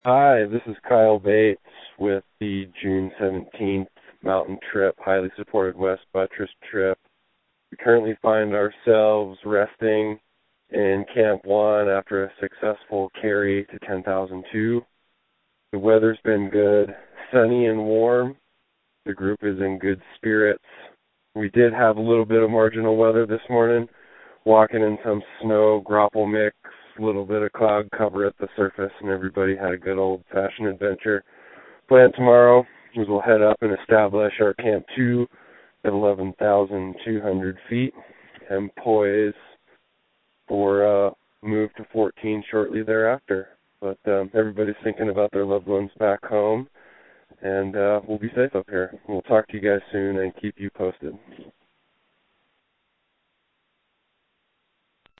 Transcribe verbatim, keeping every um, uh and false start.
Hi, this is Kyle Bates with the June seventeenth Mountain Trip, highly supported West Buttress trip. We currently find ourselves resting in Camp one after a successful carry to ten thousand two. The weather's been good, sunny and warm. The group is in good spirits. We did have a little bit of marginal weather this morning, walking in some snow, grapple mix, a little bit of cloud cover at the surface, and everybody had a good old-fashioned adventure. Plan tomorrow is we'll head up and establish our Camp two at eleven thousand two hundred feet and poise for uh, move to fourteen shortly thereafter. But um, everybody's thinking about their loved ones back home, and uh, we'll be safe up here. We'll talk to you guys soon and keep you posted.